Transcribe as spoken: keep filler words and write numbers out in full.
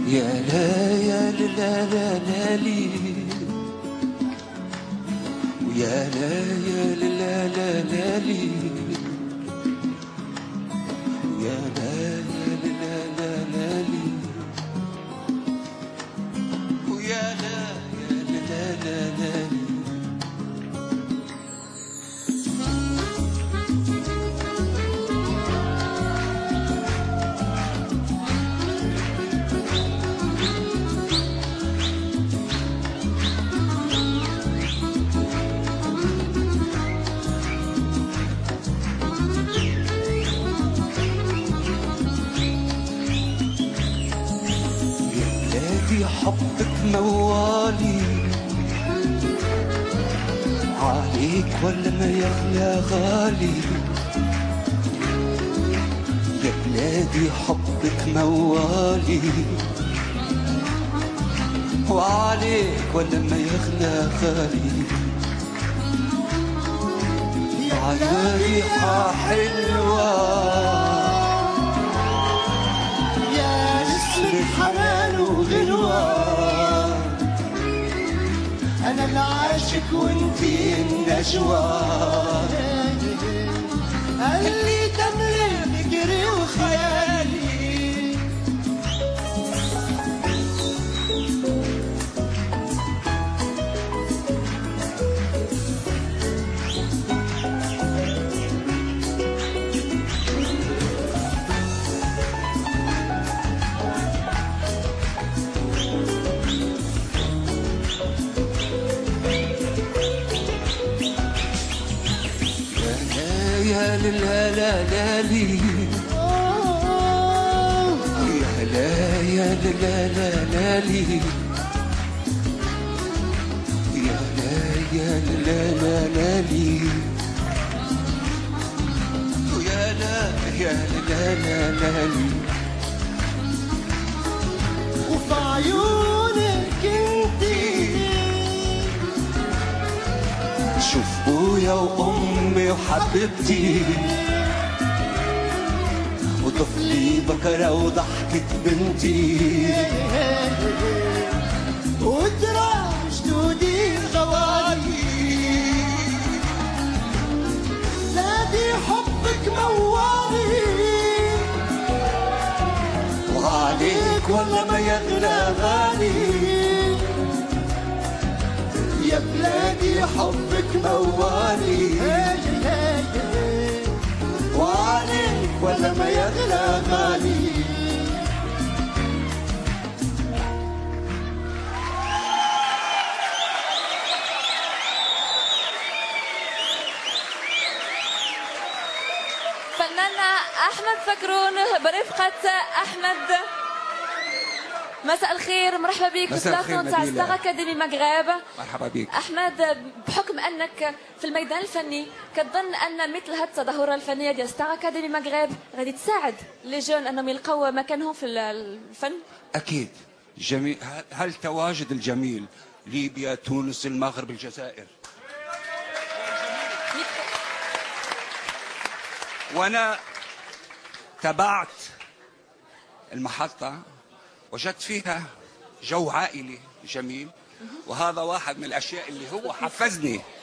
يا لا يا لا لا لا لي، ويا لا يا لا لا لا لي، ويا لا يا لا لا لا لي، ويا لا يا لا لا لا لي. حبك موالي عليك ولا ما يغلى غالي، يا بلادي حبك موالي وعليك ولا ما يغلى غالي، على ريحة حلوة يا نسمة حنان وغنوة، أنا العاشق وانتي النجوى، اللي تملي فكري وخيالي. يا لا لا لا لي، يا لا يا لا لا لا لي، يا لا يا لا لا لا لي، يا لا يا لا لا لا لي. وفي عيونك انتي شوف ابويا وامي وحبيبتي وطفلي بكرة وضحكة بنتي وترى جدودي الغوالي، نادي حبك موالي وعليك ولا ما يغلى غالي، يا بلادي حبك موالي وعليك ولا ما يغلى غالي. فناننا أحمد فكرون برفقة أحمد. مساء الخير، مرحبا بك بطلاقة تاع ستار أكاديمي مغرب. مرحبا بك أحمد، بحكم أنك في الميدان الفني كتظن أن مثل هذه التظاهرة الفنية ديال ستار أكاديمي مغرب غادي تساعد لي جون أنهم يلقوا مكانهم في الفن؟ أكيد. جميل. هل تواجد الجميل ليبيا، تونس، المغرب، الجزائر. وأنا تابعت المحطة وجدت فيها جو عائلي جميل، وهذا واحد من الأشياء اللي هو حفزني